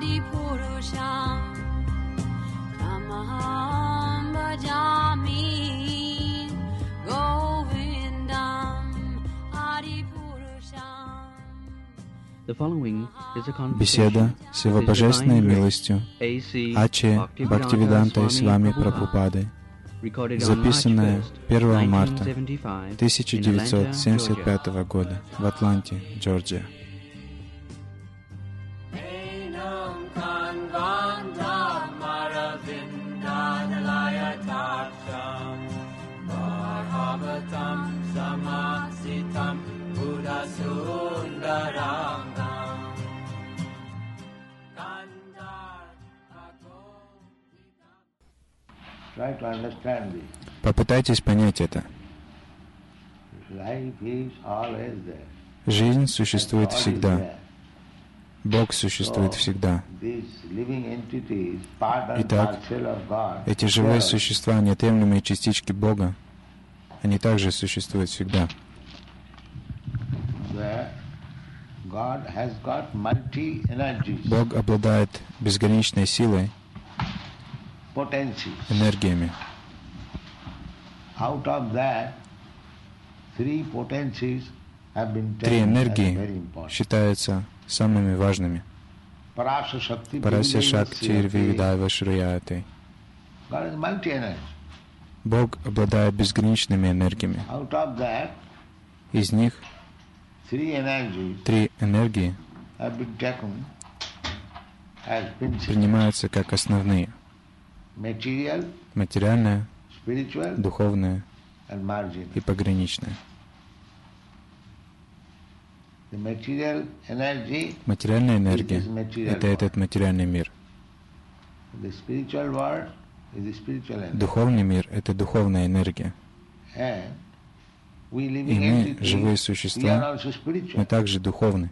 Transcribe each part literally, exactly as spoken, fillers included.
Беседа с Его Божественной милостью Ачи Бхактивидантой Свами Прабхупадой, записанная первого марта тысяча девятьсот семьдесят пятого года в Атланте, Джорджия. Попытайтесь понять это. Жизнь существует всегда. Бог существует всегда. Итак, эти живые существа, неотъемлемые частички Бога, они также существуют всегда. Бог обладает безграничной силой, энергиями. Три энергии считаются самыми важными. Парасya Шактир Вивидайва Шрияты. Бог обладает безграничными энергиями. Из них три энергии принимаются как основные. Материальная, духовная и пограничная. Материальная энергия — это этот материальный мир. Духовный мир — это духовная энергия. И мы, живые существа, мы также духовны.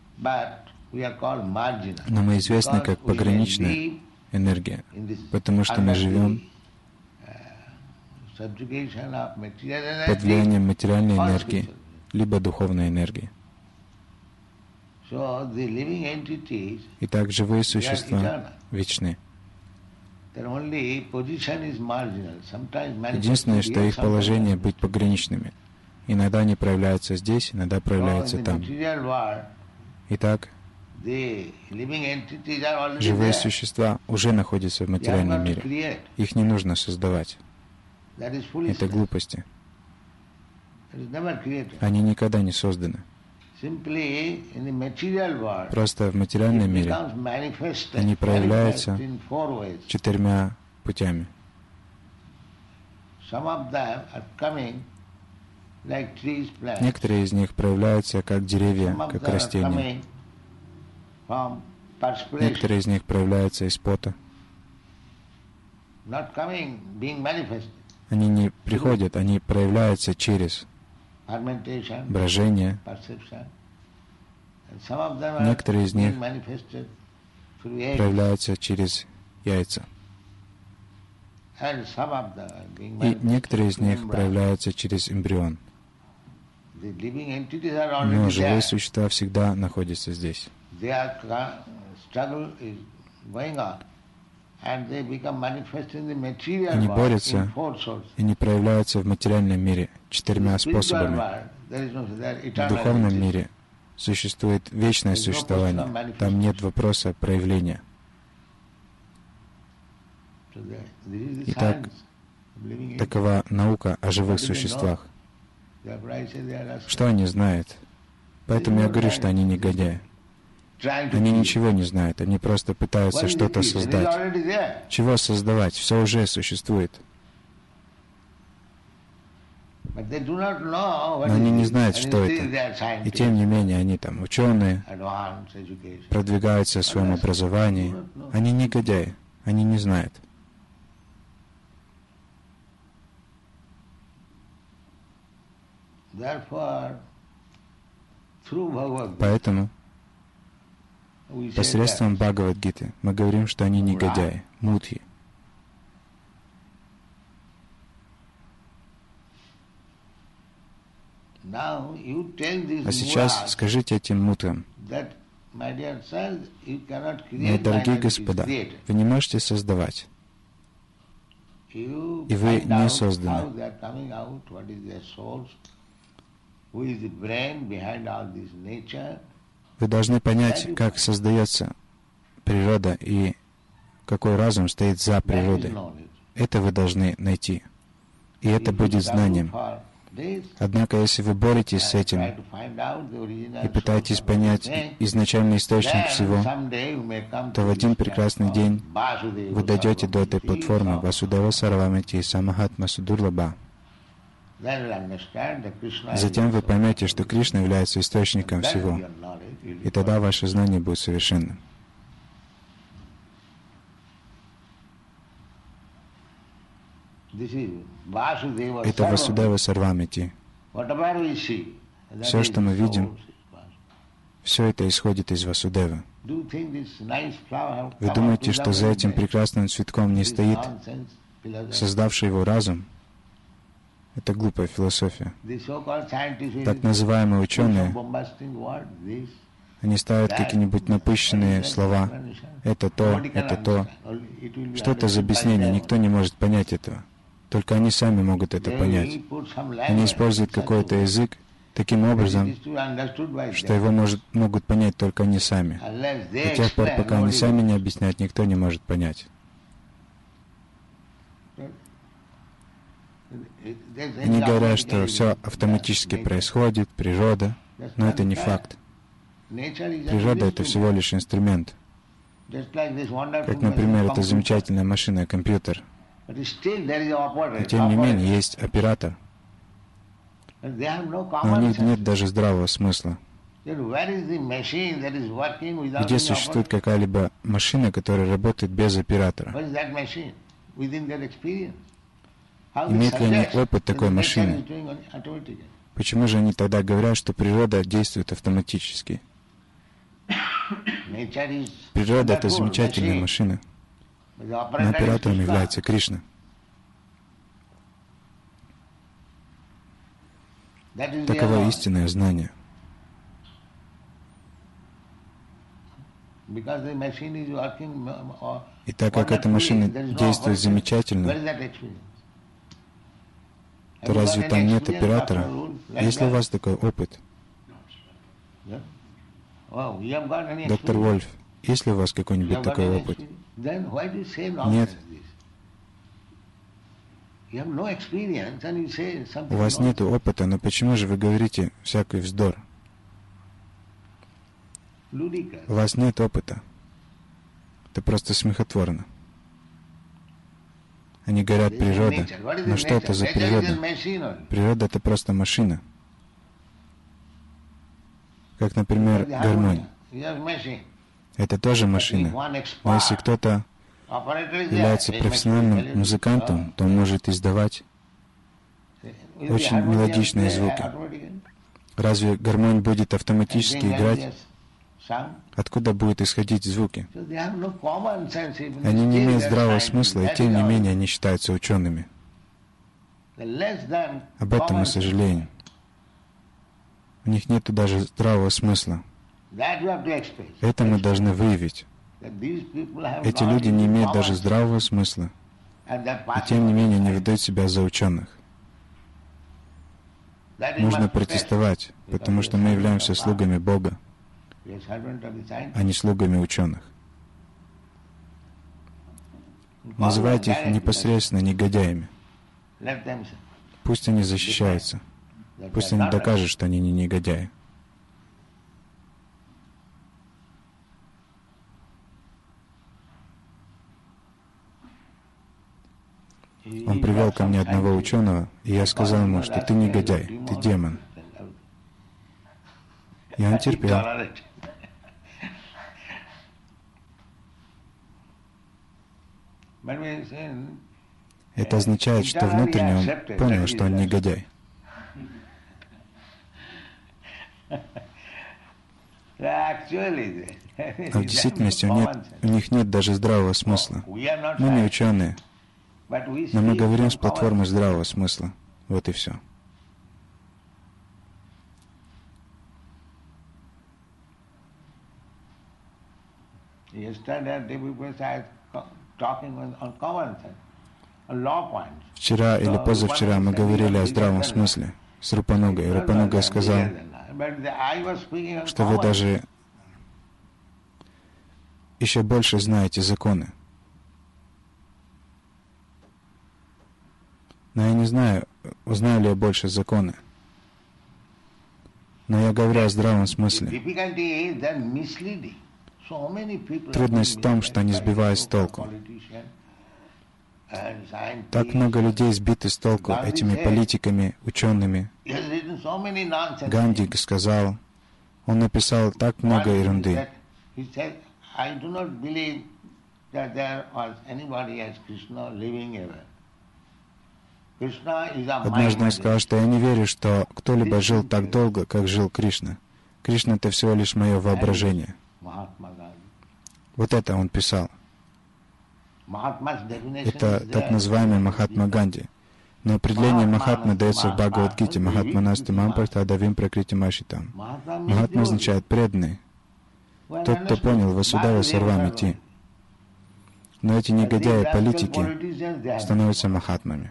Но мы известны как пограничная энергия, потому что мы живем под влиянием материальной энергии, либо духовной энергии. Итак, живые существа вечны. Единственное, что их положение — быть пограничными. Иногда они проявляются здесь, иногда проявляются там. Итак, живые существа уже находятся в материальном мире. Их не нужно создавать. Это глупости. Они никогда не созданы. Просто в материальном мире они проявляются четырьмя путями. Некоторые из них проявляются как деревья, как растения. Некоторые из них проявляются из пота. Они не приходят, они проявляются через брожение. Некоторые из них проявляются через яйца. И некоторые из них проявляются через эмбрион. Но живые существа всегда находятся здесь. Они борются, и не проявляются в материальном мире четырьмя способами. В духовном мире существует вечное существование. Там нет вопроса проявления. Итак, такова наука о живых существах. Что они знают? Поэтому я говорю, что они негодяи. Они ничего не знают, они просто пытаются что-то создать. Чего создавать? Все уже существует. Но они не знают, что это. И тем не менее, они там ученые, продвигаются в своем образовании. Они негодяи, они не знают. Поэтому посредством Бхагавад-гиты мы говорим, что они негодяи, мудхи. А сейчас скажите этим мудхам, Мои дорогие господа, вы не можете создавать, и вы не созданы. Вы должны понять, как создается природа и какой разум стоит за природой. Это вы должны найти. И это будет знанием. Однако, если вы боретесь с этим и пытаетесь понять изначальный источник всего, то в один прекрасный день вы дойдете до этой платформы Васудева Сарвамити Самахатма Судурлаба. Затем вы поймете, что Кришна является источником всего, и тогда ваше знание будет совершенным. Это Васудева Сарвамити. Все, что мы видим, все это исходит из Васудевы. Вы думаете, что за этим прекрасным цветком не стоит создавший его разум? Это глупая философия. Так называемые ученые, они ставят какие-нибудь напыщенные слова. Это то, это то. Что это за объяснение? Никто не может понять этого. Только они сами могут это понять. Они используют какой-то язык таким образом, что его может, могут понять только они сами. До тех пор, пока они сами не объясняют, никто не может понять. Они говорят, что все автоматически происходит, природа, но это не факт. Природа — это всего лишь инструмент. Как, например, эта замечательная машина, компьютер. Но тем не менее, есть оператор. Но у них нет даже здравого смысла. Где существует какая-либо машина, которая работает без оператора? Имеют ли они опыт такой машины? Почему же они тогда говорят, что природа действует автоматически? Природа — это замечательная машина, но оператором является Кришна. Таково истинное знание. И так как эта машина действует замечательно, то разве там нет оператора? Есть ли у вас такой опыт? Доктор Вольф, есть ли у вас какой-нибудь такой опыт? Нет. У вас нет опыта, но почему же вы говорите всякий вздор? У вас нет опыта. Это просто смехотворно. Они говорят природа. Но что это за природа? Природа — это просто машина. Как, например, гармонь. Это тоже машина. Но если кто-то является профессиональным музыкантом, то он может издавать очень мелодичные звуки. Разве гармонь будет автоматически играть? Откуда будут исходить звуки? Они не имеют здравого смысла, и тем не менее они считаются учеными. Об этом мы сожалеем. У них нет даже здравого смысла. Это мы должны выявить. Эти люди не имеют даже здравого смысла, и тем не менее не выдают себя за ученых. Нужно протестовать, потому что мы являемся слугами Бога, а не слугами ученых. Называйте их непосредственно негодяями. Пусть они защищаются. Пусть они докажут, что они не негодяи. Он привел ко мне одного ученого, и я сказал ему, что ты негодяй, ты демон. И он терпел. Это означает, что внутренне он понял, что он негодяй. Но в действительности у, нет, у них нет даже здравого смысла. Мы не ученые, но мы говорим с платформы здравого смысла. Вот и все. Вчера или позавчера мы говорили о здравом смысле с Рупанугой. Рупануга сказал, что вы даже еще больше знаете законы. Но я не знаю, узнаю ли я больше законы. Но я говорю о здравом смысле. Трудность в том, что они сбивают с толку. Так много людей сбиты с толку этими политиками, учеными. Ганди сказал, он написал так много ерунды. Однажды он сказал, что я не верю, что кто-либо жил так долго, как жил Кришна. Кришна — это всего лишь мое воображение. Вот это он писал. Это так называемый Махатма Ганди. Но определение Махатмы дается в Бхагавад-гите. Махатма насти мам партадавим пракрити машитам. Махатма означает преданный. Тот, кто понял, Васудава сарвам идти. Но эти негодяи-политики становятся махатмами.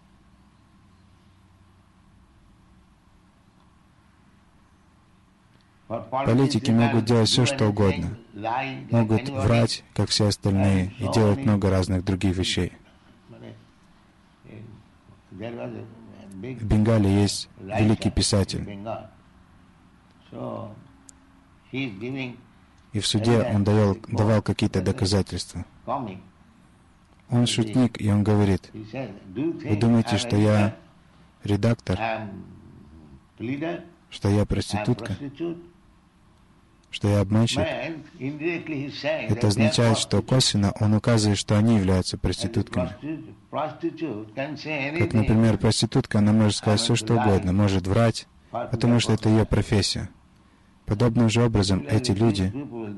Политики могут делать все, что угодно. Могут врать, как все остальные, и делать много разных других вещей. В Бенгале есть великий писатель. И в суде он давал, давал какие-то доказательства. Он шутник, и он говорит, вы думаете, что я редактор, что я проститутка, что я обманщик? Это означает, что косвенно он указывает, что они являются проститутками. Как, например, проститутка, она может сказать все, что угодно, может врать, потому что это ее профессия. Подобным же образом эти люди,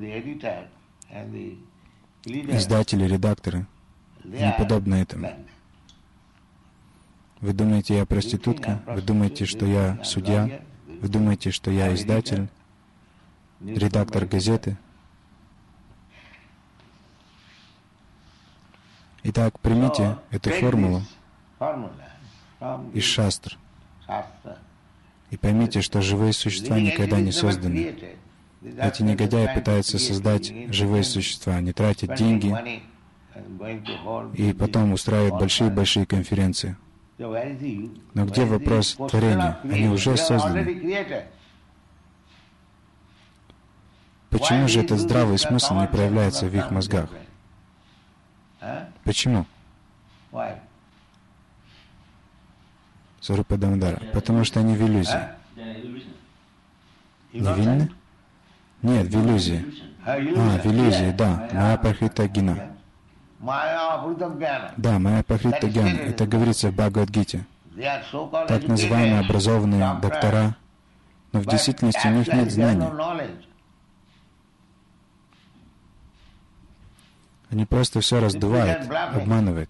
издатели, редакторы, не подобны этому. Вы думаете, я проститутка? Вы думаете, что я судья? Вы думаете, что я издатель, редактор газеты? Итак, примите эту формулу из шастр и поймите, что живые существа никогда не созданы. Эти негодяи пытаются создать живые существа, они тратят деньги и потом устраивают большие-большие конференции. Но где вопрос творения? Они уже созданы. Почему же этот здравый смысл не проявляется в их мозгах? Почему? Сварупа Дамодара. Потому что они в иллюзии. Невинны? Нет, в иллюзии. А, в иллюзии, да. Майя Прахрита Гина. Да, Майя Прахрита Гьяна. Это говорится в Бхагавад-гите. Так называемые образованные доктора, но в действительности у них нет знаний. Они просто все раздувают, обманывают.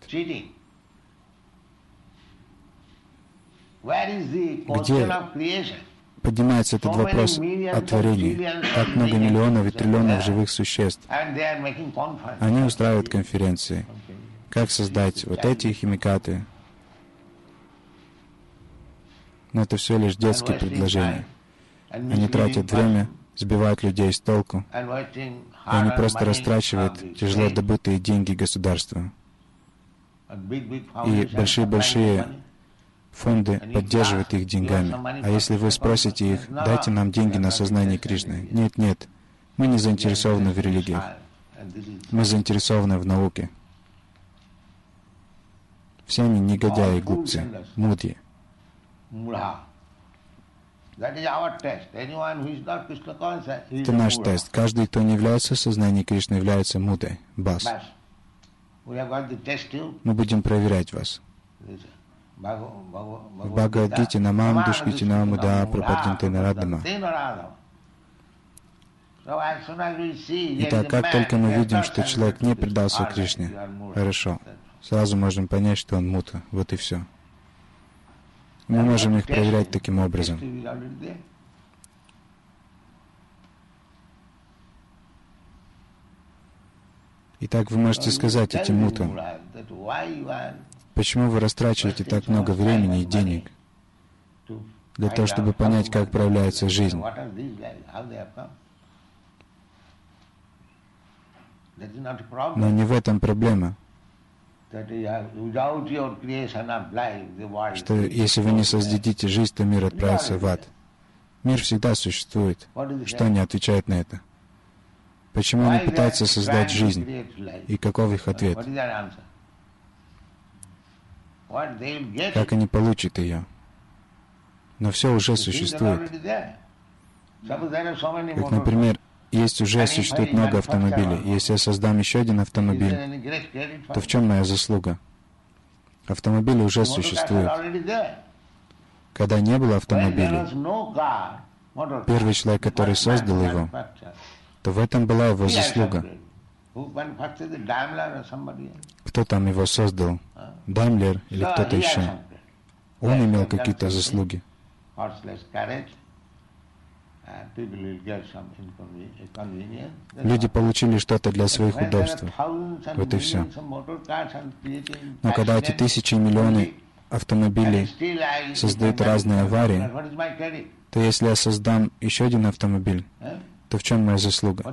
Где поднимается этот вопрос о творении? Так много миллионов и триллионов живых существ. Они устраивают конференции. Как создать вот эти химикаты? Но это все лишь детские предложения. Они тратят время, сбивают людей с толку, и они просто растрачивают тяжело добытые деньги государства. И большие-большие фонды поддерживают их деньгами. А если вы спросите их, дайте нам деньги на сознание Кришны. Нет, нет, мы не заинтересованы в религиях. Мы заинтересованы в науке. Все они негодяи и глупцы, мудьи. Это наш тест. Каждый, кто не является сознанием Кришны, является мудой, бас. Мы будем проверять вас. В Бхагавад-гите намам душкити намуда пропадинте нарадама. Итак, как только мы видим, что человек не предался Кришне, хорошо, сразу можем понять, что он мута. Вот и все. Мы можем их проверять таким образом. Итак, вы можете сказать этим мутам, почему вы растрачиваете так много времени и денег для того, чтобы понять, как проявляется жизнь. Но не в этом проблема. Что если вы не создадите жизнь, то мир отправится в ад. Мир всегда существует. Что они отвечают на это? Почему они пытаются создать жизнь? И каков их ответ? Как они получат ее? Но все уже существует. Как, например, есть уже существует много автомобилей. Если я создам еще один автомобиль, то в чем моя заслуга? Автомобили уже существуют. Когда не было автомобилей, первый человек, который создал его, то в этом была его заслуга. Кто там его создал? Даймлер или кто-то еще? Он имел какие-то заслуги. Люди получили что-то для своих удобств. Вот и все. Но когда эти тысячи и миллионы автомобилей создают разные аварии, то если я создам еще один автомобиль, то в чем моя заслуга?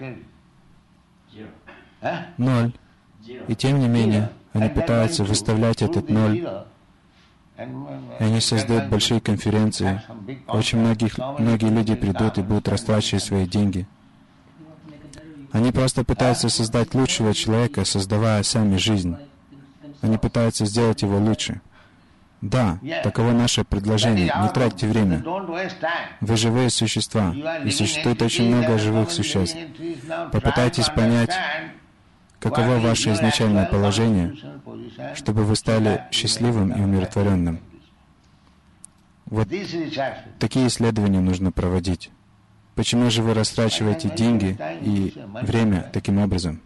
Ноль. И тем не менее, они пытаются выставлять этот ноль. И они создают большие конференции. Очень многих, многие люди придут и будут растрачивать свои деньги. Они просто пытаются создать лучшего человека, создавая сами жизнь. Они пытаются сделать его лучше. Да, таково наше предложение. Не тратьте время. Вы живые существа, и существует очень много живых существ. Попытайтесь понять, каково ваше изначальное положение, чтобы вы стали счастливым и умиротворенным. Вот такие исследования нужно проводить. Почему же вы растрачиваете деньги и время таким образом?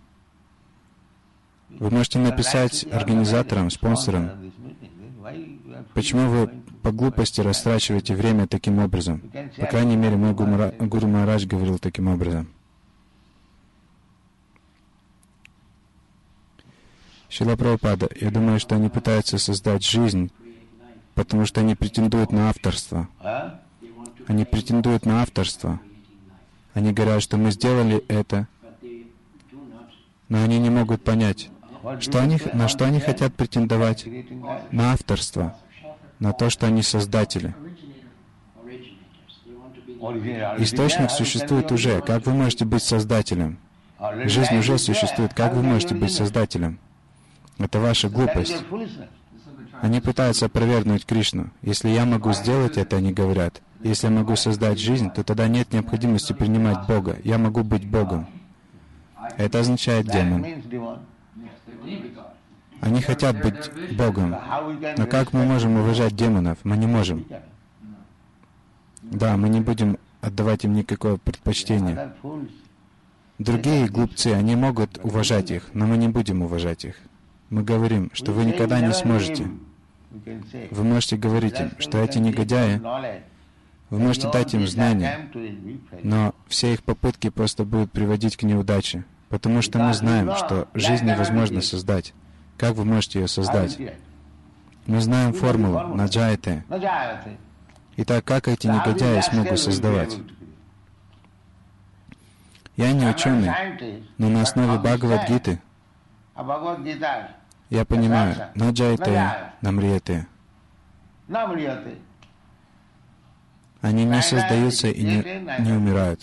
Вы можете написать организаторам, спонсорам, почему вы по глупости растрачиваете время таким образом. По крайней мере, мой Гуру Махарадж говорил таким образом. Шрила Прабхупада, я думаю, что они пытаются создать жизнь, потому что они претендуют на авторство. Они претендуют на авторство. Они говорят, что мы сделали это, но они не могут понять, что они, на что они хотят претендовать. На авторство, на то, что они создатели. Источник существует уже. Как вы можете быть создателем? Жизнь уже существует. Как вы можете быть создателем? Это ваша глупость. Они пытаются опровергнуть Кришну. Если я могу сделать это, они говорят, если я могу создать жизнь, то тогда нет необходимости принимать Бога. Я могу быть Богом. Это означает демон. Они хотят быть Богом. Но как мы можем уважать демонов? Мы не можем. Да, мы не будем отдавать им никакое предпочтение. Другие глупцы, они могут уважать их, но мы не будем уважать их. Мы говорим, что вы никогда не сможете. Вы можете говорить им, что эти негодяи, вы можете дать им знания, но все их попытки просто будут приводить к неудаче, потому что мы знаем, что жизнь невозможно создать. Как вы можете ее создать? Мы знаем формулу наджаяте. Итак, как эти негодяи смогут создавать? Я не ученый, но на основе Бхагавад-гиты я понимаю, наджаяте, намрияте. Они не создаются и не, не умирают.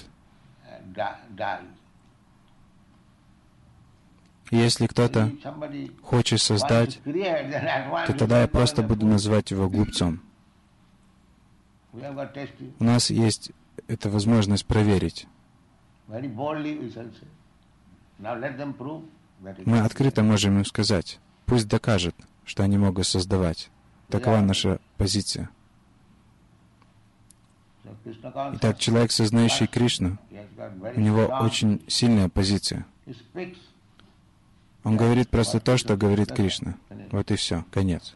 И если кто-то хочет создать, то тогда я просто буду называть его глупцом. У нас есть эта возможность проверить. Мы открыто можем им сказать, пусть докажут, что они могут создавать. Такова наша позиция. Итак, человек, сознающий Кришну, у него очень сильная позиция. Он говорит просто то, что говорит Кришна. Вот и все, конец.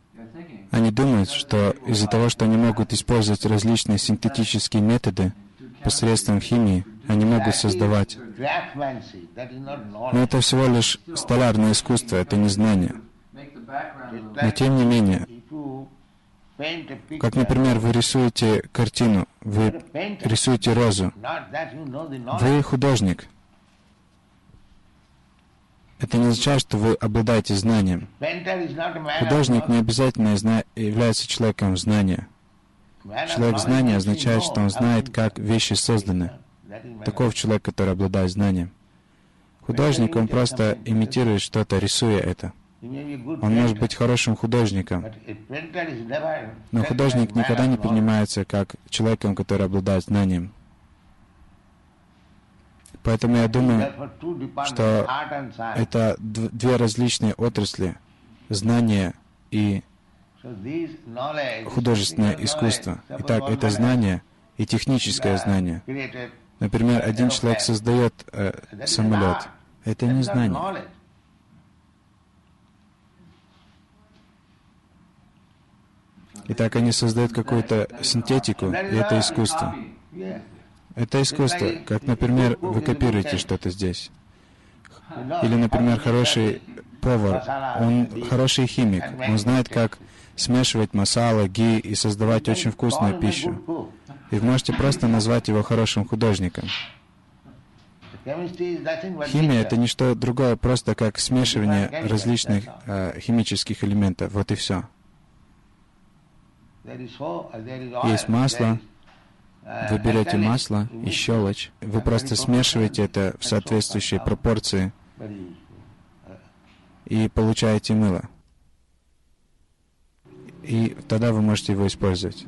Они думают, что из-за того, что они могут использовать различные синтетические методы посредством химии, они могут создавать. Но это всего лишь столярное искусство, это не знание. Но тем не менее, как, например, вы рисуете картину, вы рисуете розу, вы художник. Это не означает, что вы обладаете знанием. Художник не обязательно является человеком знания. Человек знания означает, что он знает, как вещи созданы. Таков человек, который обладает знанием. Художник, он просто имитирует что-то, рисуя это. Он может быть хорошим художником, но художник никогда не принимается как человеком, который обладает знанием. Поэтому я думаю, что это две различные отрасли — знание и художественное искусство. Итак, это знание и техническое знание. Например, один человек создает э, самолет. Это не знание. Итак, они создают какую-то синтетику, и это искусство. Это искусство, как, например, вы копируете что-то здесь. Или, например, хороший повар, он хороший химик, он знает, как смешивать масала, ги и создавать очень вкусную пищу. И вы можете просто назвать его хорошим художником. Химия — это не что другое, просто как смешивание различных э, химических элементов. Вот и все. Есть масло, вы берете масло и щелочь, вы просто смешиваете это в соответствующей пропорции и получаете мыло. И тогда вы можете его использовать.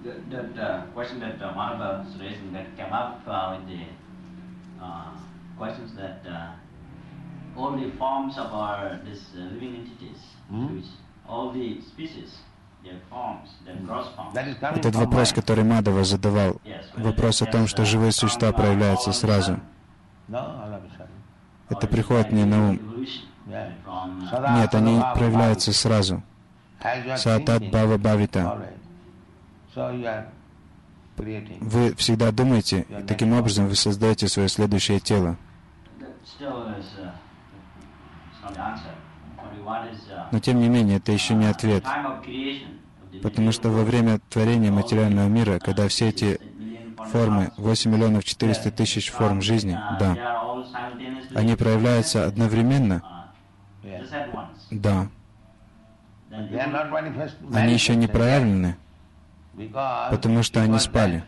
Этот вопрос, который Мадхава задавал, вопрос о том, что живые существа проявляются сразу. Это приходит мне на ум. Нет, они проявляются сразу. Сатат Бхава Бхавита. Вы всегда думаете, и таким образом вы создаете свое следующее тело. Но тем не менее, это еще не ответ. Потому что во время творения материального мира, когда все эти формы, восемь миллионов четыреста тысяч форм жизни, да, они проявляются одновременно, да. Они еще не проявлены, потому что они спали.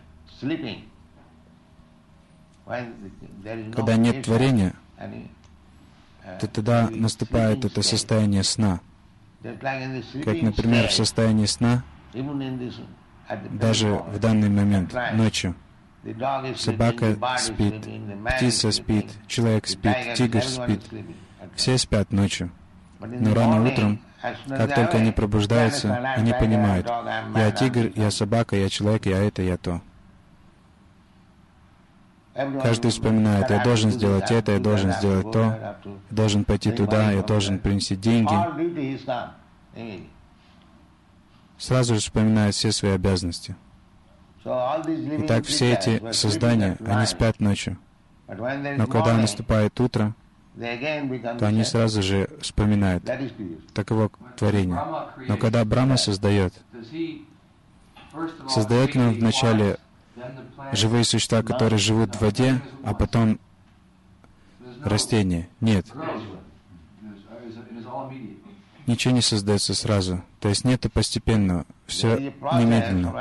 Когда нет творения, то тогда наступает это состояние сна. Как, например, в состоянии сна, даже в данный момент, ночью, собака спит, птица спит, человек спит, тигр спит. Все спят ночью. Но рано утром, как только они пробуждаются, они понимают: я тигр, я собака, я человек, я это, я то. Каждый вспоминает: я должен сделать это, я должен сделать то, я должен пойти туда, я должен принести деньги. Сразу же вспоминает все свои обязанности. Итак, все эти создания, они спят ночью. Но когда наступает утро, то они сразу же вспоминают. Таково творение. Но когда Брахма создает, создает ли он вначале живые существа, которые живут в воде, а потом растения? Нет. Ничего не создается сразу. То есть нет постепенного. Все немедленно.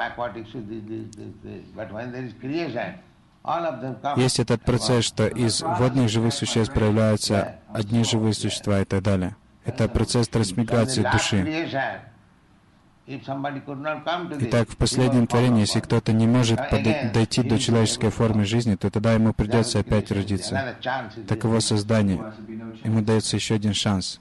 Есть этот процесс, что из водных живых существ проявляются одни живые существа и так далее. Это процесс трансмиграции души. Итак, в последнем творении, если кто-то не может дойти до человеческой формы жизни, то тогда ему придется опять родиться. Таково создание. Ему дается еще один шанс.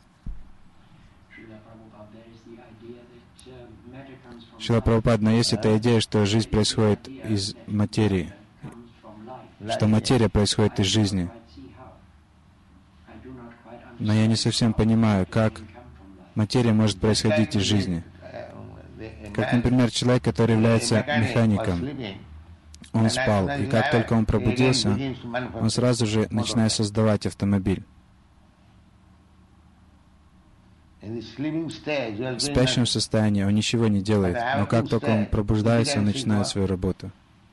Шрила Прабхупада, но есть эта идея, что жизнь происходит из материи, что материя происходит из жизни. Но я не совсем понимаю, как материя может происходить из жизни. Как, например, человек, который является механиком. Он спал, и как только он пробудился, он сразу же начинает создавать автомобиль. В спящем состоянии он ничего не делает, но как только он пробуждается, он начинает свою работу.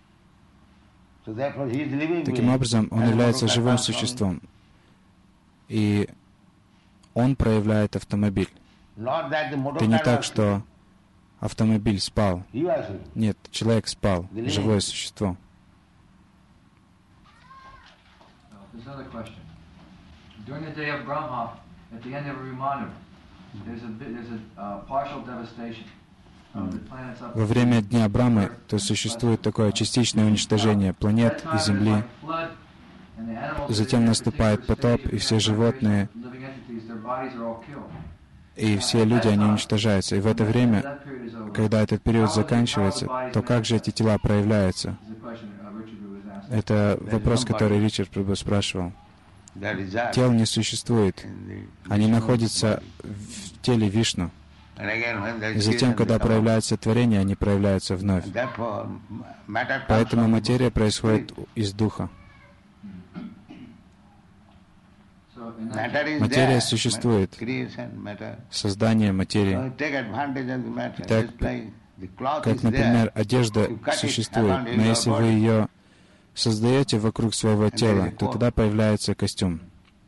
Таким образом, он является живым существом, и он проявляет автомобиль. Это не так, что автомобиль спал. Нет, человек спал, живое существо. Во время Дня Брамы то существует такое частичное уничтожение планет и Земли. Затем наступает потоп, и все животные, и все люди, они уничтожаются. И в это время, когда этот период заканчивается, то как же эти тела проявляются? Это вопрос, который Ричард Прабху спрашивал. Тел не существует. Они находятся в теле Вишну. И затем, когда проявляется творение, они проявляются вновь. Поэтому материя происходит из духа. Материя существует. Создание материи. Итак, как, например, одежда существует, но если вы ее создаете вокруг своего тела, то тогда появляется костюм.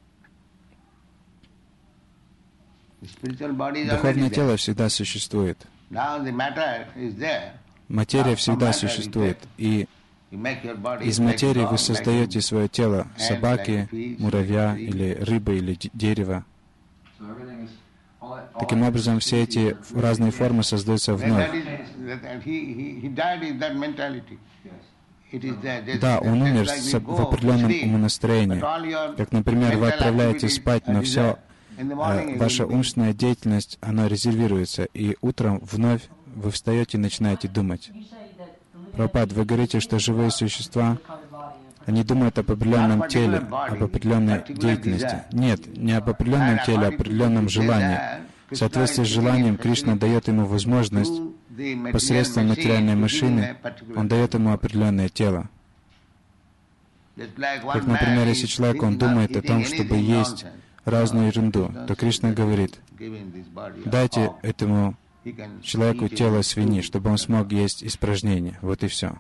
Духовное тело всегда существует. Материя всегда существует. И из материи вы создаете свое тело, собаки, муравья, или рыбы, или дерево. Таким образом, все эти разные формы создаются вновь. Да, он умер в определенном умонастроении. Как, например, вы отправляетесь спать, но все, ваша умственная деятельность, она резервируется, и утром вновь вы встаете и начинаете думать. Прабхупад, вы говорите, что живые существа, они думают об определенном теле, об определенной деятельности. Нет, не об определенном теле, а об определенном желании. В соответствии с желанием Кришна дает ему возможность, посредством материальной машины, он дает ему определенное тело. Как, например, если человек, он думает о том, чтобы есть разную ерунду, то Кришна говорит, дайте этому человеку тело свиньи, чтобы он смог есть испражнения. Вот и все.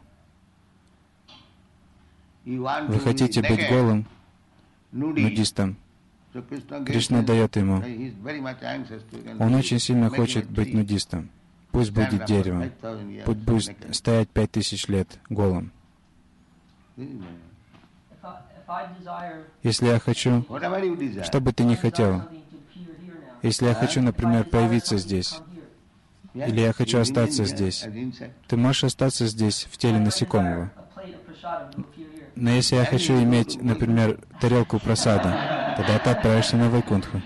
Вы хотите быть голым, нудистом? Кришна дает ему. Он очень сильно хочет быть нудистом. Пусть будет деревом. Пусть будет стоять пять тысяч лет голым. Если я хочу, что бы ты ни хотел, если я хочу, например, появиться здесь, или я хочу остаться здесь, ты можешь остаться здесь в теле насекомого. Но если я хочу иметь, например, тарелку прасада, тогда ты отправишься на Вайкунтху.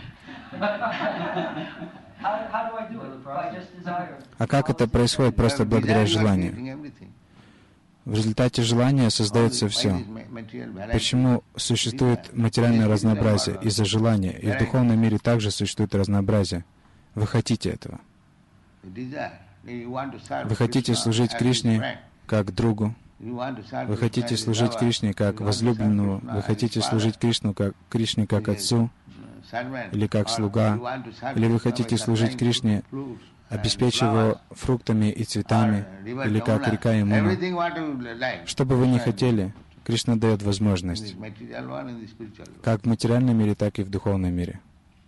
А как это происходит? Просто благодаря желанию. В результате желания создается все. Почему существует материальное разнообразие? Из-за желания. И в духовном мире также существует разнообразие. Вы хотите этого. Вы хотите служить Кришне как другу. Вы хотите служить Кришне как возлюбленному. Вы хотите служить Кришну как, Кришне как отцу или как слуга. Или вы хотите служить Кришне, обеспечив его фруктами и цветами, или как река Ямуна. Что бы вы ни хотели, Кришна дает возможность, как в материальном мире, так и в духовном мире.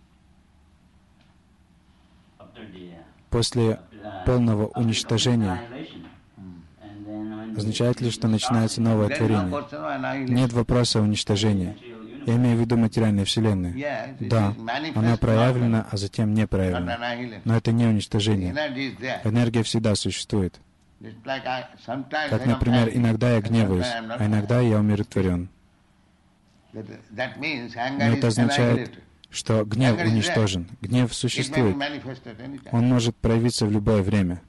После полного уничтожения означает ли, что начинается новое творение? Нет вопроса уничтожения. Я имею в виду материальную Вселенную. Да, она проявлена, а затем не проявлена. Но это не уничтожение. Энергия всегда существует. Как, например, иногда я гневаюсь, а иногда я умиротворен. Но это означает, что гнев уничтожен. Гнев существует. Он может проявиться в любое время.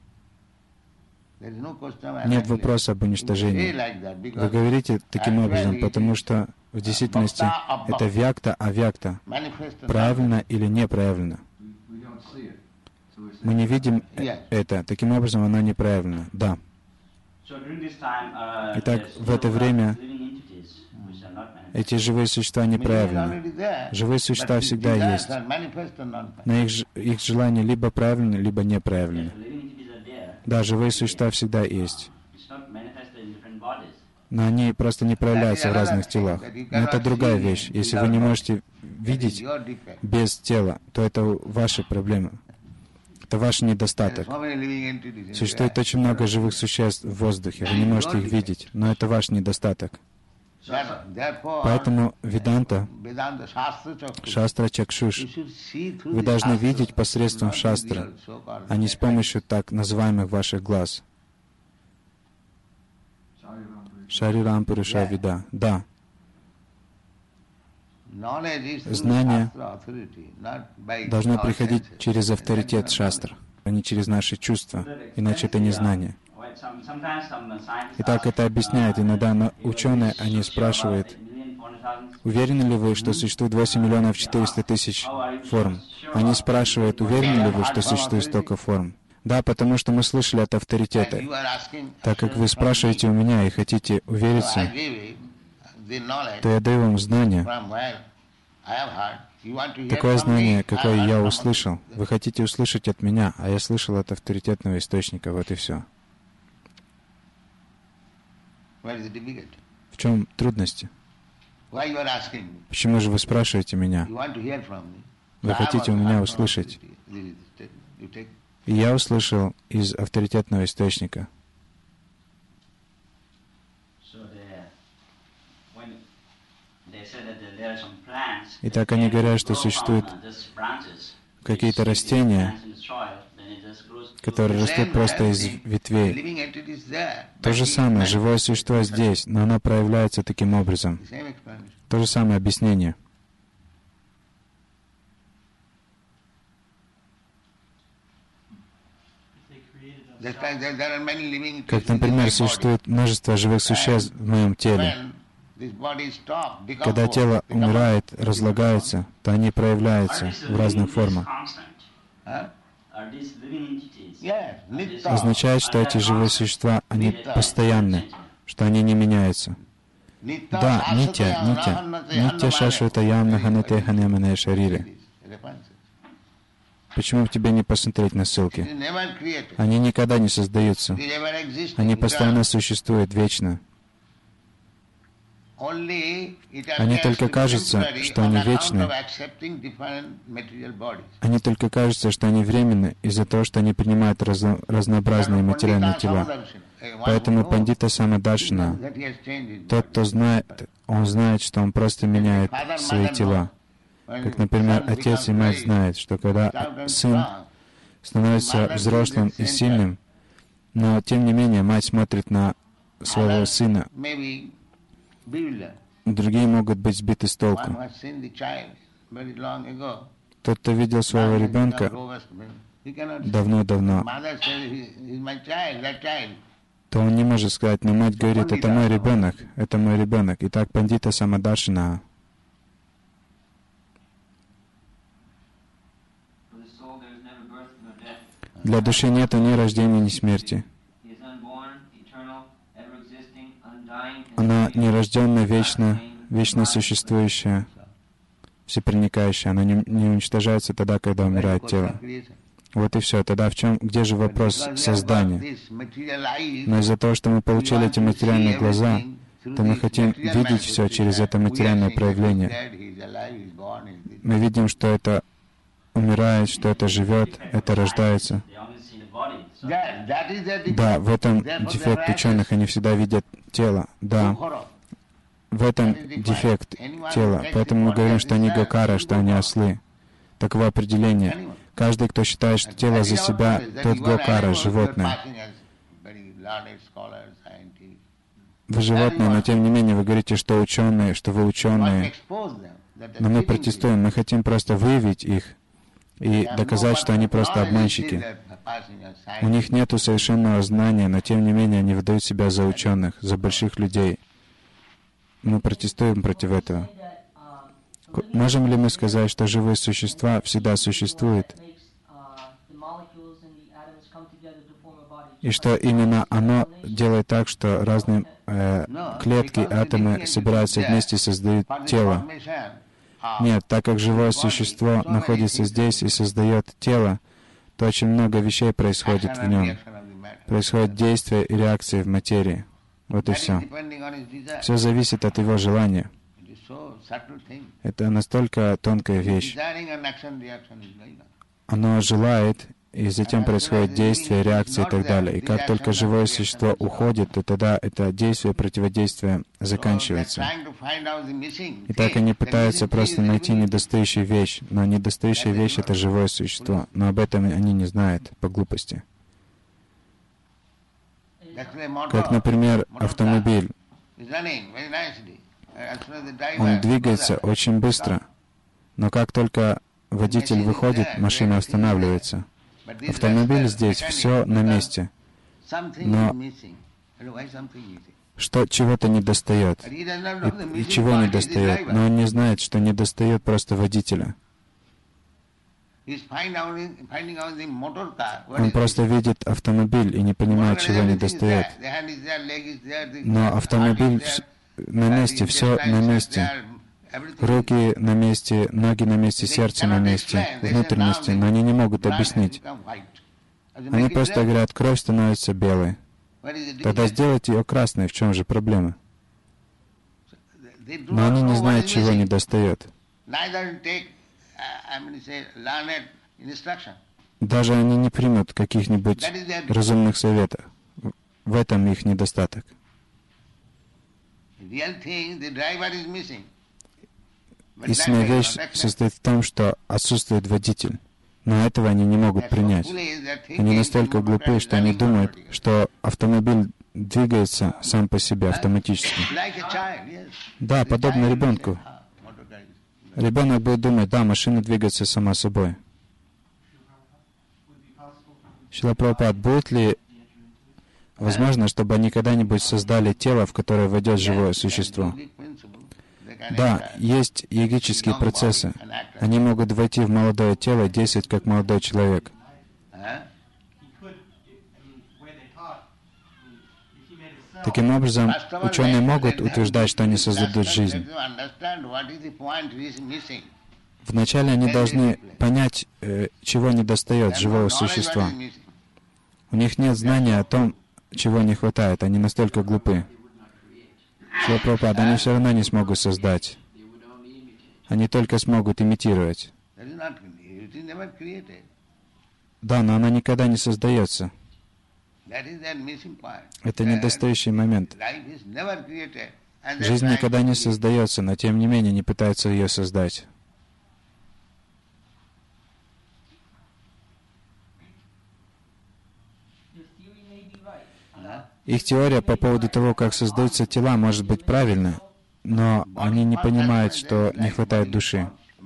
Нет вопроса об уничтожении. Вы говорите таким образом, потому что в действительности это вьякта, авьякта. Правильно или неправильно. Мы не видим это. Таким образом, оно неправильно. Да. Итак, в это время эти живые существа не проявлены. Живые существа всегда есть, но их, их желания либо правильны, либо неправильны. Да, живые существа всегда есть, но они просто не проявляются в разных телах. Но это другая вещь. Если вы не можете видеть без тела, то это ваши проблемы. Это ваш недостаток. Существует очень много живых существ в воздухе, вы не можете их видеть, но это ваш недостаток. Поэтому Веданта, Шастра Чакшуш, вы должны видеть посредством Шастра, а не с помощью так называемых ваших глаз. Шарирам Пуруша Вида. Да. Знание должно приходить через авторитет шастр, а не через наши чувства, иначе это не знание. Итак, это объясняет. Иногда ученые, они спрашивают, уверены ли вы, что существует восемь миллионов четыреста тысяч форм? Они спрашивают, уверены ли вы, что существует столько форм? Да, потому что мы слышали от авторитета. Так как вы спрашиваете у меня и хотите увериться, то я даю вам знание. Такое знание, какое я услышал. Вы хотите услышать от меня, а я слышал от авторитетного источника. Вот и все. В чем трудности? Почему же вы спрашиваете меня? Вы хотите у меня услышать. И я услышал из авторитетного источника. Итак, они говорят, что существуют какие-то растения, которые растут просто из ветвей. То же самое, живое существо здесь, но оно проявляется таким образом. То же самое объяснение. Как, например, существует множество живых существ в моем теле. Когда тело умирает, разлагается, то они проявляются в разных формах. Означает, что эти живые существа, они постоянны, что они не меняются. Да, нитя, нитя, нитя шашвата ям наханате ханемане шарире. Почему бы тебе не посмотреть на ссылки? Они никогда не создаются. Они постоянно существуют вечно. Они только кажутся, что они вечны. Они только кажутся, что они временны из-за того, что они принимают разно разнообразные материальные тела. Поэтому Пандита Самадаршана, тот, кто знает, он знает, что он просто меняет свои тела. Как, например, отец и мать знают, что когда сын становится взрослым и сильным, но тем не менее мать смотрит на своего сына. Другие могут быть сбиты с толку. Тот, кто видел своего ребенка давно-давно, то он не может сказать, но мать говорит, это мой ребенок, это мой ребенок. Итак, Пандита Самадаршана. Для души нет ни рождения, ни смерти. Она нерожденная, вечно, вечно существующая, всепроникающая. Она не, не уничтожается тогда, когда умирает тело. Вот и все. Тогда в чем, где же вопрос создания? Но из-за того, что мы получили эти материальные глаза, то мы хотим видеть все через это материальное проявление. Мы видим, что это умирает, что это живет, это рождается. Да, в этом дефект ученых, они всегда видят тело. Да, в этом дефект тела. Поэтому мы говорим, что они гокара, что они ослы. Таково определение. Каждый, кто считает, что тело за себя, тот гокара, животное. Вы животные, но тем не менее вы говорите, что ученые, что вы ученые. Но мы протестуем, мы хотим просто выявить их и доказать, что они просто обманщики. У них нет совершенного знания, но тем не менее они выдают себя за ученых, за больших людей. Мы протестуем против этого. Можем ли мы сказать, что живые существа всегда существуют? и что именно оно делает так, что разные э, клетки, атомы собираются вместе и создают тело. Нет, так как живое существо находится здесь и создает тело, то очень много вещей происходит в нем. Происходит действие и реакции в материи. Вот и все. Все зависит от его желания. Это настолько тонкая вещь. Оно желает, и затем происходит действие, реакция и так далее. И как только живое существо уходит, то тогда это действие, противодействие заканчивается. И так они пытаются просто найти недостающую вещь, но недостающая вещь — это живое существо. Но об этом они не знают по глупости. Как, например, автомобиль. Он двигается очень быстро, но как только водитель выходит, машина останавливается. Автомобиль здесь, все на месте, но что чего-то недостает. И, и чего недостает? Но он не знает, что недостает просто водителя. Он просто видит автомобиль и не понимает, чего недостает. Но автомобиль на месте, все на месте. Руки на месте, ноги на месте, сердце на месте, внутренности, но они не могут объяснить. Они просто говорят, кровь становится белой. Тогда сделайте ее красной, в чем же проблема? Но они не знают, чего недостает. Даже они не примут каких-нибудь разумных советов. В этом их недостаток. Истинная вещь состоит в том, что отсутствует водитель. Но этого они не могут принять. Они настолько глупы, что они думают, что автомобиль двигается сам по себе автоматически. Да, подобно ребенку. Ребенок будет думать, да, машина двигается сама собой. Шрила Прабхупад, будет ли возможно, чтобы они когда-нибудь создали тело, в которое войдет живое существо? Да, есть йогические процессы. Они могут войти в молодое тело и действовать как молодой человек. Таким образом, ученые могут утверждать, что они создадут жизнь. Вначале они должны понять, э, чего недостает живого существа. У них нет знания о том, чего не хватает. Они настолько глупы. Шрила Прабхупада, они все равно не смогут создать. Они только смогут имитировать. Да, но она никогда не создается. Это недостающий момент. Жизнь никогда не создается, но тем не менее не пытаются ее создать. Их теория по поводу того, как создаются тела, может быть правильной, но они не понимают, что не хватает души.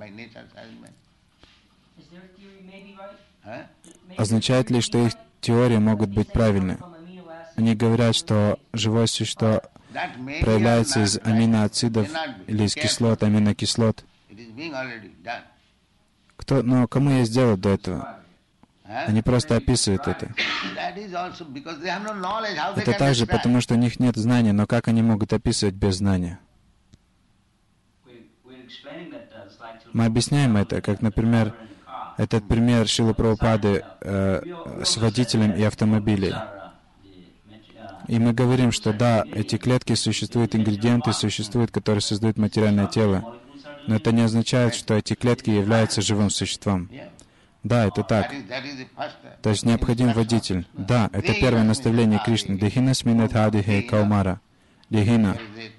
Означает ли, что их теории могут быть правильны? Они говорят, что живое существо проявляется из аминоацидов или из кислот, аминокислот. Кто, но кому я сделал до этого? Они просто описывают это. Это также потому, что у них нет знания, но как они могут описывать без знания? Мы объясняем это, как, например, этот пример Шрилы Прабхупады э, с водителем и автомобилем. И мы говорим, что да, эти клетки существуют, ингредиенты существуют, которые создают материальное тело. Но это не означает, что эти клетки являются живым существом. Да, это так. То есть необходим водитель. Да, это первое наставление Кришны. Дехина сминатхадихе каумара. Дехина.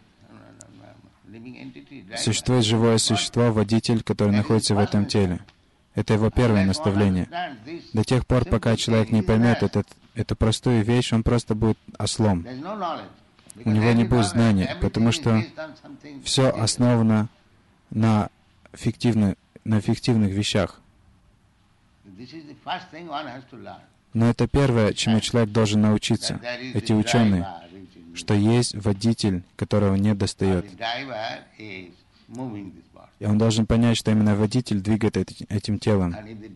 Существует живое существо, водитель, который находится в этом теле. Это его первое наставление. До тех пор, пока человек не поймет этот, эту простую вещь, он просто будет ослом. У него не будет знания, потому что все основано на, фиктивно, на фиктивных вещах. Но это первое, чему человек должен научиться, эти ученые, что есть водитель, которого не достает. И он должен понять, что именно водитель двигает этим телом.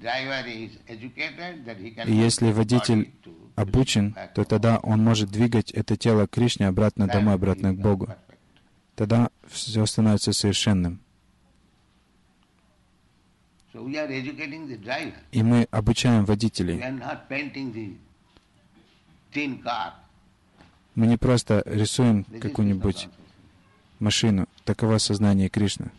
И если водитель обучен, то тогда он может двигать это тело к Кришне обратно домой, обратно к Богу. Тогда все становится совершенным. И мы обучаем водителей. Мы не просто рисуем какую-нибудь машину. Таково сознание Кришны.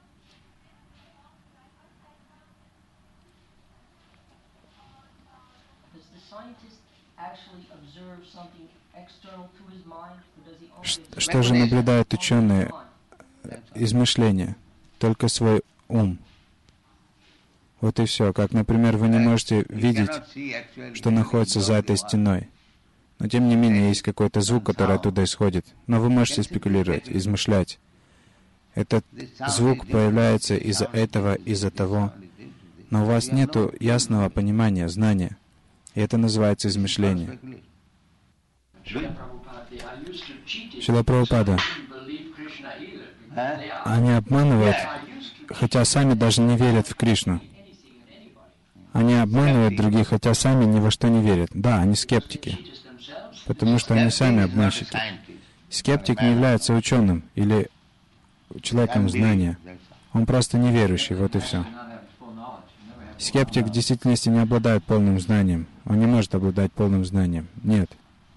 Что же наблюдают ученые? Измышления. Только свой ум. Вот и все. Как, например, вы не можете видеть, что находится за этой стеной. Но тем не менее есть какой-то звук, который оттуда исходит. Но вы можете спекулировать, измышлять. Этот звук появляется из-за этого, из-за того. Но у вас нет ясного понимания, знания. И это называется измышление. Шрила Прабхупада. Они обманывают, хотя сами даже не верят в Кришну. Они обманывают других, хотя сами ни во что не верят. Да, они скептики, потому что они сами обманщики. Скептик не является ученым или человеком знания. Он просто неверующий, вот и все. Скептик в действительности не обладает полным знанием. Он не может обладать полным знанием. Нет.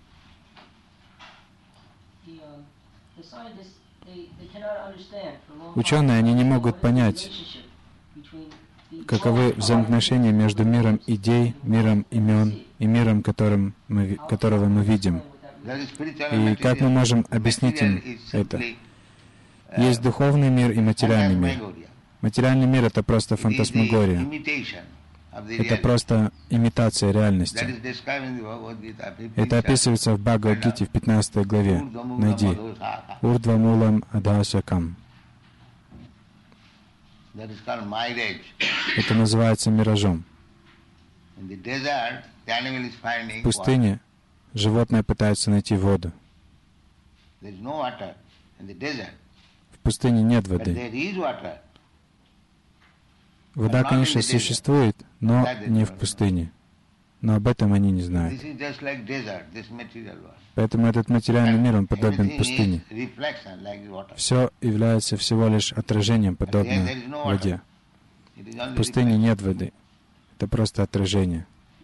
Ученые, они не могут понять, каковы взаимоотношения между миром идей, миром имен и миром, которым мы, которого мы видим. И как мы можем объяснить им это? Есть духовный мир и материальный мир. Материальный мир — это просто фантасмагория. Это просто имитация реальности. Это описывается в Бхагавад-гите в пятнадцатой главе. Найди. Урдва мулам адасакам. Это называется миражом. В пустыне животное пытается найти воду. В пустыне нет воды. Вода, конечно, существует, но не в пустыне. Но об этом они не знают. Поэтому этот материальный мир, он подобен пустыне. Все является всего лишь отражением, подобно воде. В пустыне нет воды. Это просто отражение.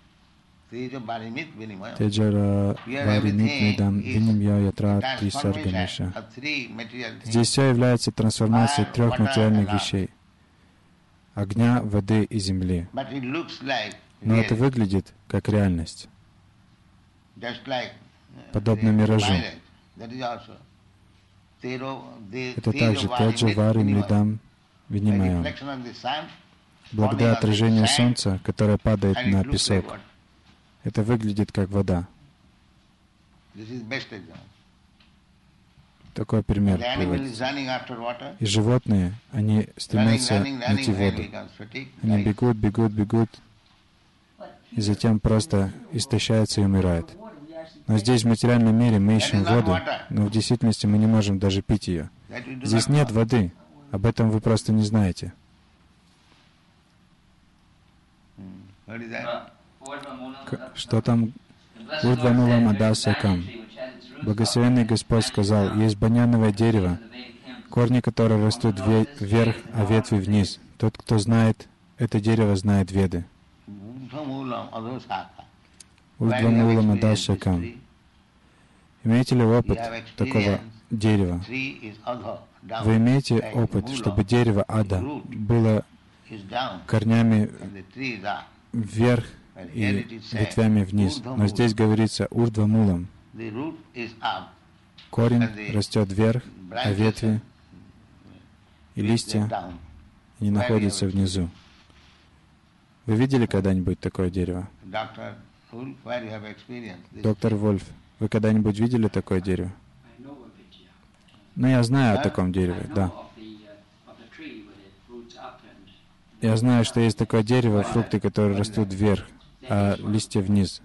Теджара варимитмидам винимья ятра трисарганеша. Здесь все является трансформацией трех материальных вещей: огня, воды и земли. Но это выглядит как реальность, подобно миражу. Это также теджа варимидам винимья. Благодаря отражению солнца, которое падает на песок, это выглядит как вода. Такой пример приводится. И животные, они стремятся найти воду. Они бегут, бегут, бегут, и затем просто истощаются и умирают. Но здесь, в материальном мире, мы ищем воду, но в действительности мы не можем даже пить ее. Здесь нет воды. Об этом вы просто не знаете. К- что там? Урдвамулам адасакам. Благословенный Господь сказал: есть баняновое дерево, корни которого растут ве- вверх, а ветви вниз. Тот, кто знает это дерево, знает Веды. Урдвамулам адасакам. Имеете ли опыт такого дерева? Вы имеете опыт, чтобы дерево ада было корнями вверх и ветвями вниз. Но здесь говорится урдвамулам. Корень растет вверх, а ветви и листья не находятся внизу. Вы видели когда-нибудь такое дерево? Доктор Вольф, вы когда-нибудь видели такое дерево? Ну, я знаю о таком дереве, да. Я знаю, что есть такое дерево, фрукты, которые растут вверх, а листья вниз.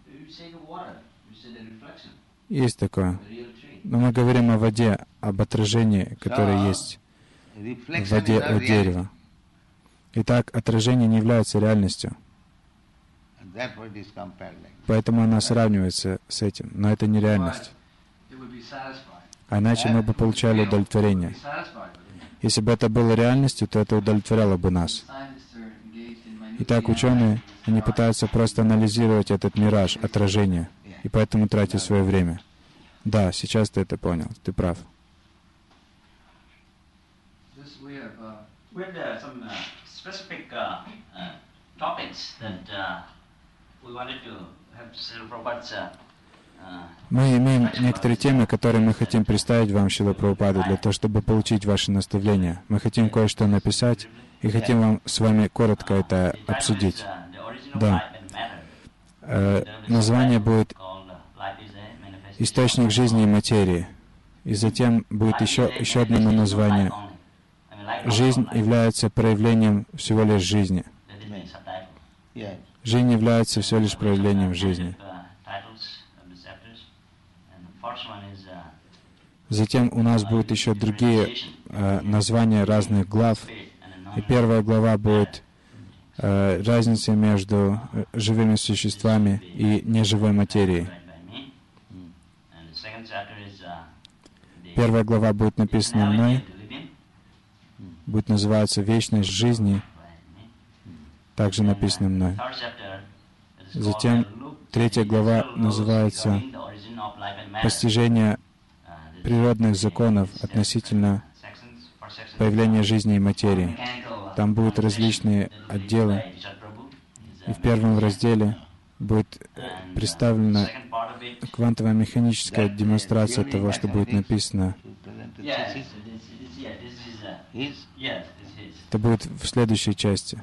Есть такое. Но мы говорим о воде, об отражении, которое есть в воде от дерева. Итак, отражение не является реальностью. Поэтому она сравнивается с этим, но это не реальность. А иначе мы бы получали удовлетворение. Если бы это было реальностью, то это удовлетворяло бы нас. Итак, ученые, они пытаются просто анализировать этот мираж, отражение, и поэтому тратят свое время. Да, сейчас ты это понял, ты прав. Мы имеем некоторые темы, которые мы хотим представить вам, Шрила Прабхупада, для того, чтобы получить ваши наставления. Мы хотим кое-что написать и хотим вам с вами коротко это обсудить. Да. Э, название будет «Источник жизни и материи». И затем будет еще, еще одно название. Жизнь является проявлением всего лишь жизни. Жизнь является всего лишь проявлением жизни. Затем у нас будут еще другие э, названия разных глав. И первая глава будет э, разница между живыми существами и неживой материей. Первая глава будет написана мной, будет называться «Вечность жизни», также написано мной. Затем третья глава называется «Постижение природных законов относительно появления жизни и материи». Там будут различные отделы, и в первом разделе будет представлена квантовая механическая демонстрация того, что будет написано. Это будет в следующей части.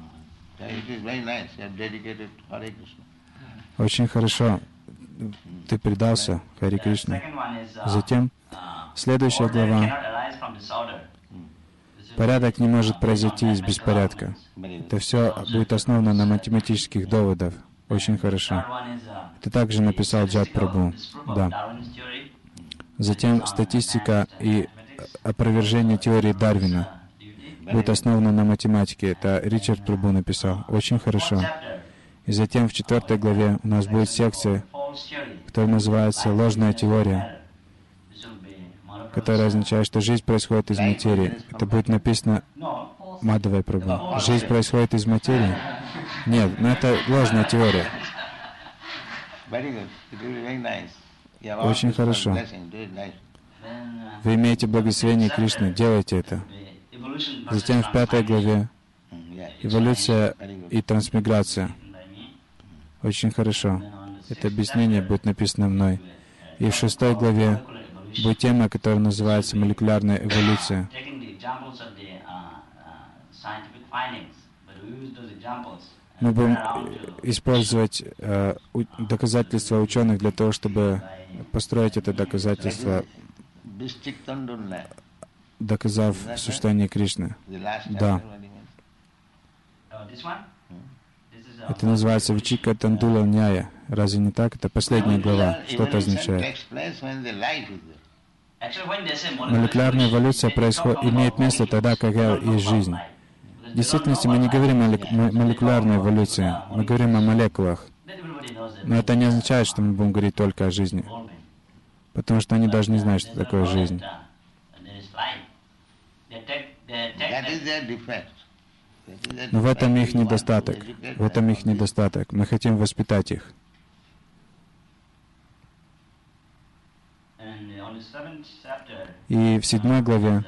Очень хорошо. Ты предался, Хари Кришна. Затем, следующая глава. Порядок не может произойти из беспорядка. Это все будет основано на математических доводах. Очень хорошо. Это также написал Джат Прабху. Да. Затем статистика и опровержение теории Дарвина будет основано на математике. Это Ричард Прабху написал. Очень хорошо. И затем в четвертой главе у нас будет секция, которая называется «Ложная теория», которая означает, что жизнь происходит из материи. Это будет написано Мадхавай Прабху. Жизнь происходит из материи? Нет, но это ложная теория. Очень хорошо. Вы имеете благословение Кришны, делайте это. Затем в пятой главе эволюция и трансмиграция. Очень хорошо. Это объяснение будет написано мной. И в шестой главе будет тема, которая называется молекулярная эволюция. Мы будем использовать э, доказательства ученых для того, чтобы построить это доказательство, доказав существование Кришны. Да. Это называется Вичика Тандула Няя. Разве не так? Это последняя глава. Что это означает? Молекулярная эволюция происходит, имеет место тогда, когда есть жизнь. В действительности мы не говорим о молекулярной эволюции, мы говорим о молекулах. Но это не означает, что мы будем говорить только о жизни. Потому что они должны знать, что такое жизнь. Но в этом их недостаток. В этом их недостаток. Мы хотим воспитать их. И в седьмой главе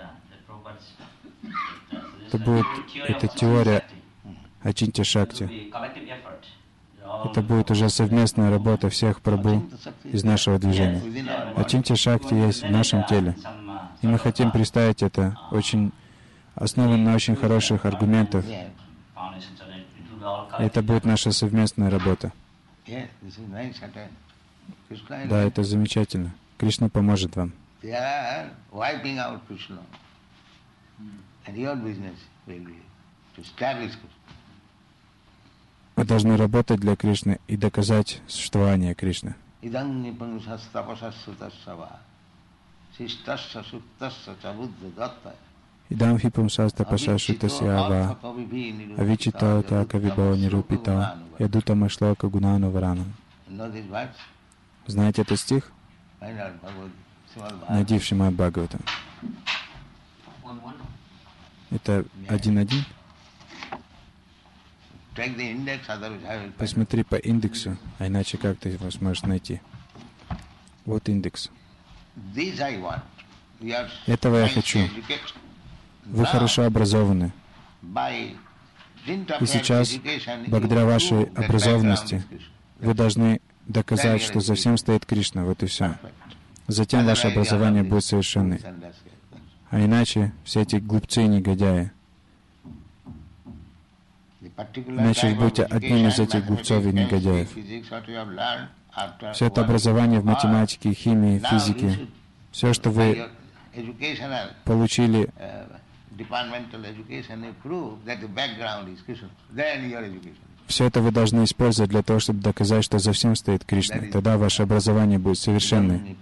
это будет эта теория Ачинтья Шакти. Это будет уже совместная работа всех прабху из нашего движения. Ачинтья Шакти есть в нашем теле. И мы хотим представить это очень основан на очень хороших аргументах. И это будет наша совместная работа. Да, это замечательно. Кришна поможет вам. Вы должны работать для Кришны и доказать существование Кришны. Идам хипум саста пашашутасьява, авичито така вибо нирупито, ядута машлока гунану варану. Знаете этот стих? Найди в Шримад Бхагаватам. Это один-один. Посмотри по индексу, а иначе как ты его сможешь найти? Вот индекс. Этого я хочу. Вы хорошо образованы. И сейчас, благодаря вашей образованности, вы должны доказать, что за всем стоит Кришна. Вот и все. Затем ваше образование будет совершенным. А иначе все эти глупцы и негодяи. Иначе вы будете одним из этих глупцов и негодяев. Все это образование в математике, химии, физике, все, что вы получили, все это вы должны использовать для того, чтобы доказать, что за всем стоит Кришна. Тогда ваше образование будет совершенным.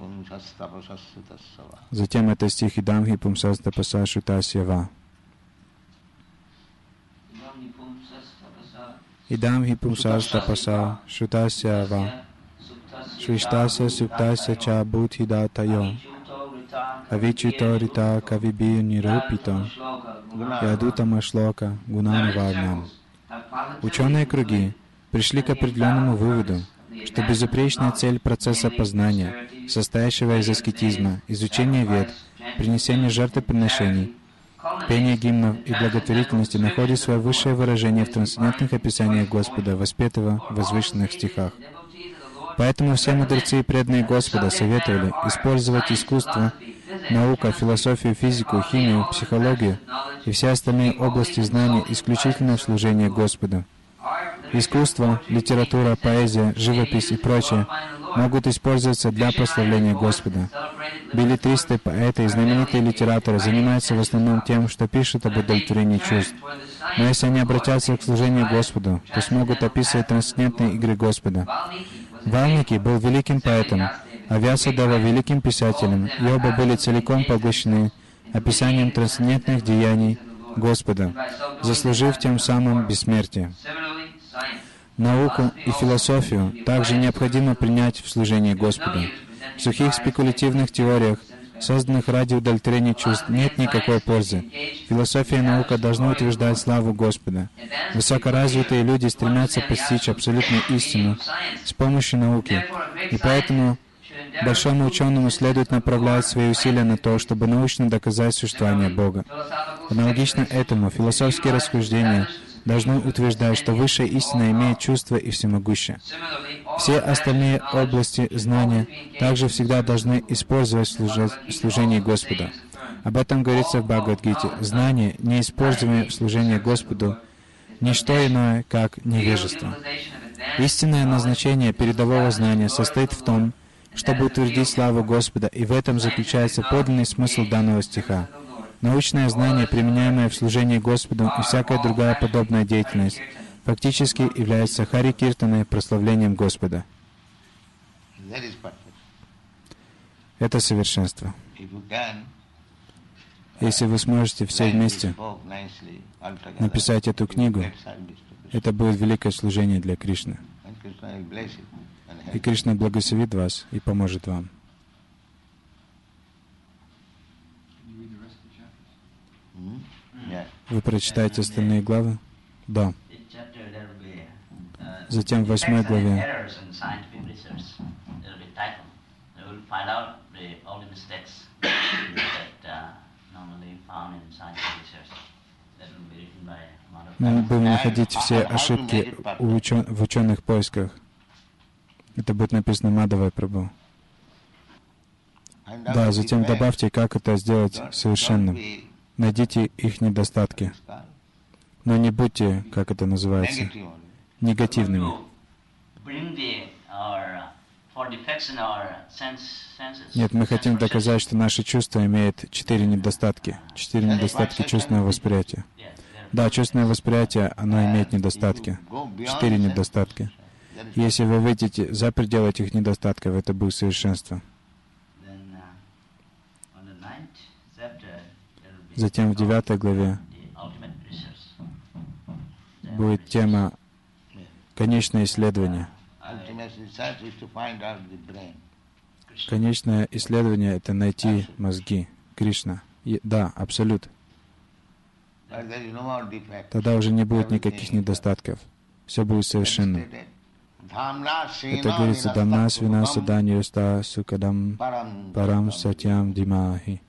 Затем это стих «Идам хипум састапаса шутасьява». Идам хипум састапаса шутасьява. Швиштася суптася ча будхидатайо. Авичито рита кавиби нирупито. Ядутама шлока гунанаварнам. Ученые круги пришли к определенному выводу, что безупречная цель процесса познания, состоящего из аскетизма, изучения вед, принесения жертвоприношений, пения гимнов и благотворительности, находит свое высшее выражение в трансцендентных описаниях Господа, воспетого в возвышенных стихах. Поэтому все мудрецы и преданные Господа советовали использовать искусство, науку, философию, физику, химию, психологию и все остальные области знаний исключительно в служении Господу. Искусство, литература, поэзия, живопись и прочее могут использоваться для прославления Господа. Беллетристы, поэты и знаменитые литераторы занимаются в основном тем, что пишут об удовлетворении чувств. Но если они обратятся к служению Господу, то смогут описывать трансцендентные игры Господа. Валмики был великим поэтом, а Вьясадева — великим писателем, и оба были целиком поглощены описанием трансцендентных деяний Господа, заслужив тем самым бессмертие. Науку и философию также необходимо принять в служении Господу. В сухих спекулятивных теориях, созданных ради удовлетворения чувств, нет никакой пользы. Философия и наука должны утверждать славу Господа. Высокоразвитые люди стремятся постичь абсолютную истину с помощью науки, и поэтому большому ученому следует направлять свои усилия на то, чтобы научно доказать существование Бога. Аналогично этому, философские рассуждения должны утверждать, что высшая истина имеет чувство и всемогущее. Все остальные области знания также всегда должны использовать в служении Господу. Об этом говорится в Бхагавад-гите. Знание, неиспользуемое в служении Господу, не что иное, как невежество. Истинное назначение передового знания состоит в том, чтобы утвердить славу Господа, и в этом заключается подлинный смысл данного стиха. Научное знание, применяемое в служении Господу, и всякая другая подобная деятельность, фактически является хари-киртаной, прославлением Господа. Это совершенство. Если вы сможете все вместе написать эту книгу, это будет великое служение для Кришны. И Кришна благословит вас и поможет вам. Вы прочитаете остальные главы? Да. Затем в восьмой главе мы будем находить все ошибки у учен... в ученых поисках. Это будет написано Мадхавой Прабху. Да, затем добавьте, как это сделать совершенным. Найдите их недостатки. Но не будьте, как это называется, негативными. Нет, мы хотим доказать, что наши чувства имеют четыре недостатки. Четыре недостатки чувственного восприятия. Да, чувственное восприятие, оно имеет недостатки. Четыре недостатки. Если вы выйдете за пределы этих недостатков, это будет совершенство. Затем в девятой главе будет тема «Конечное исследование». Конечное исследование — это найти мозги. Кришна. И, да, абсолют. Тогда уже не будет никаких недостатков. Все будет совершенным. Это говорится «Дамна свина сада нирasta сукадам парам сатьям димахи».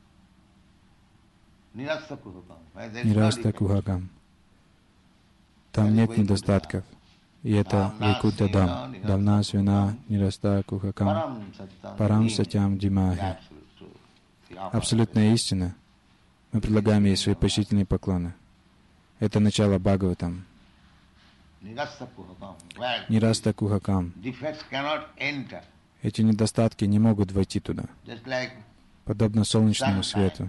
Нираста кухакам. Там нет недостатков. И это Вайкунтха Дам. Дамна свина нираста кухакам парам сатьям димахи. Абсолютная истина. Мы предлагаем ей свои почтительные поклоны. Это начало Бхагаватам. Нираста кухакам. Эти недостатки не могут войти туда. Подобно солнечному свету.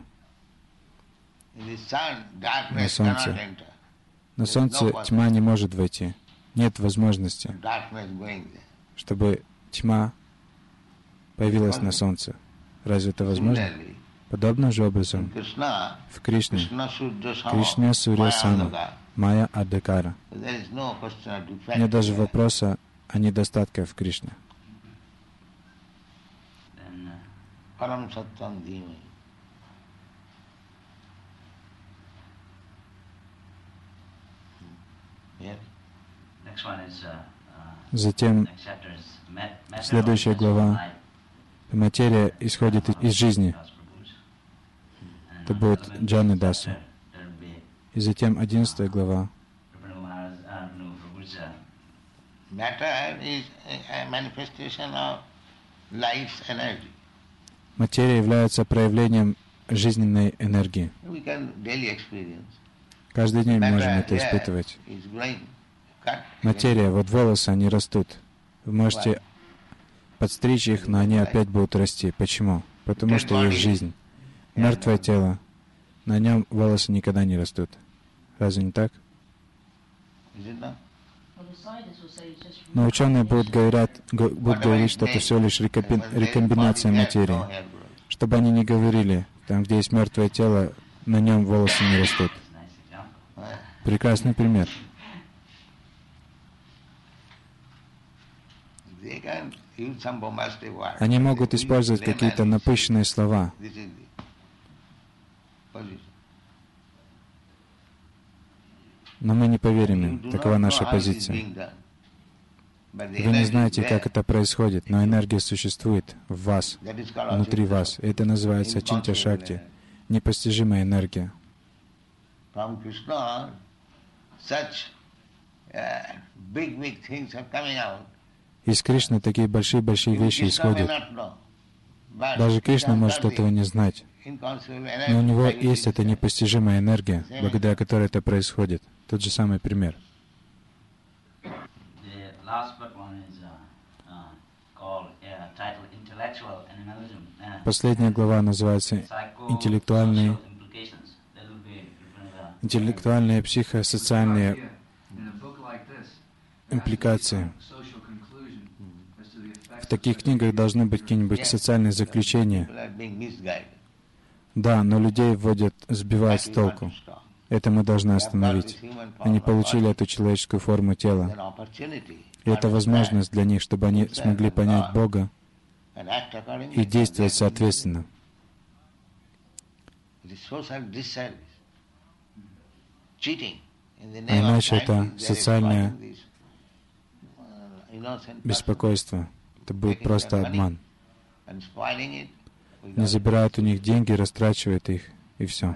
На солнце. На солнце тьма не может войти. Нет возможности, чтобы тьма появилась на солнце. Разве это возможно? Подобным же образом в Кришне, Кришне Сурья Сама, Майя Адхикара. Нет даже вопроса о недостатках в Кришне. Затем следующая глава. Материя исходит из жизни. Это будет Джаны Дасу. И затем одиннадцатая глава. Материя является проявлением жизненной энергии. Каждый день мы можем это испытывать. Материя, вот волосы, они растут. Вы можете подстричь их, но они опять будут расти. Почему? Потому что есть жизнь. Мертвое тело, на нем волосы никогда не растут. Разве не так? Но ученые будут говорить, будут говорить, что это всего лишь рекомбинация материи. Чтобы они не говорили, там, где есть мертвое тело, на нем волосы не растут. Прекрасный пример. Они могут использовать какие-то напыщенные слова. Но мы не поверим им. Такова наша позиция. Вы не знаете, как это происходит, но энергия существует в вас, внутри вас. И это называется Ачинтя Шакти, непостижимая энергия. Из Кришны такие большие-большие вещи исходят. Даже Кришна может этого не знать. Но у него есть эта непостижимая энергия, благодаря которой это происходит. Тот же самый пример. Последняя глава называется «Интеллектуальные, интеллектуальные психосоциальные импликации». В таких книгах должны быть какие-нибудь социальные заключения. Да, но людей вводят, сбивают с толку. Это мы должны остановить. Они получили эту человеческую форму тела. И это возможность для них, чтобы они смогли понять Бога и действовать соответственно. А иначе это социальное беспокойство. Это будет просто обман. Не забирают у них деньги, растрачивают их, и все.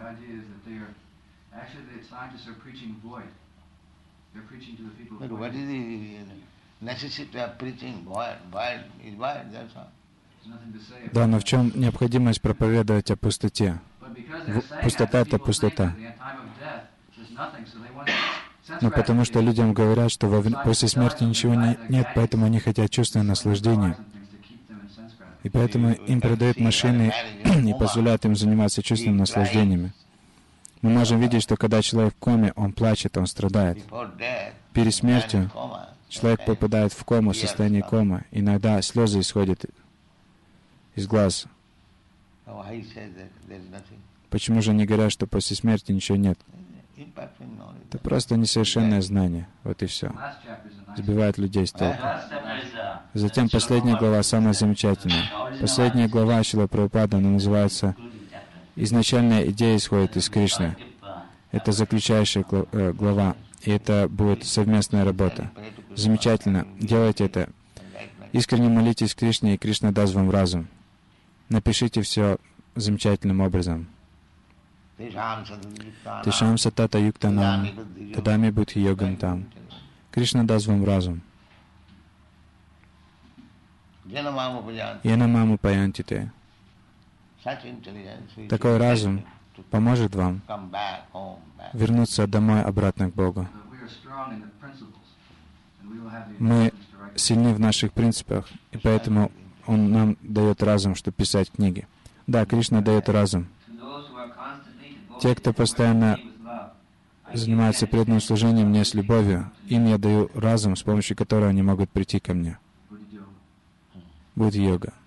Да, но в чем необходимость проповедовать о пустоте? Пустота — это пустота. Но потому что людям говорят, что во, после смерти ничего не, нет, поэтому они хотят чувственное наслаждение. И поэтому им продают машины и позволяют им заниматься чувственными наслаждениями. Мы можем видеть, что когда человек в коме, он плачет, он страдает. Перед смертью человек попадает в кому, в состояние комы. Иногда слезы исходят из глаз. Почему же они говорят, что после смерти ничего нет? Это просто несовершенное знание. Вот и все. Сбивает людей с толку. Затем последняя глава самая замечательная. Последняя глава Шрила Прабхупады, она называется «Изначальная идея исходит из Кришны». Это заключающая глава, и это будет совместная работа. Замечательно. Делайте это. Искренне молитесь Кришне, и Кришна даст вам разум. Напишите все замечательным образом. Тишам сатата юктанам, тадами будхи йогам там. Кришна даст вам разум. Яна маму паянтите. Такой разум поможет вам вернуться домой обратно к Богу. Мы сильны в наших принципах, и поэтому Он нам дает разум, чтобы писать книги. Да, Кришна дает разум. Те, кто постоянно занимается преданным служением мне с любовью, им я даю разум, с помощью которого они могут прийти ко мне. Будь йога.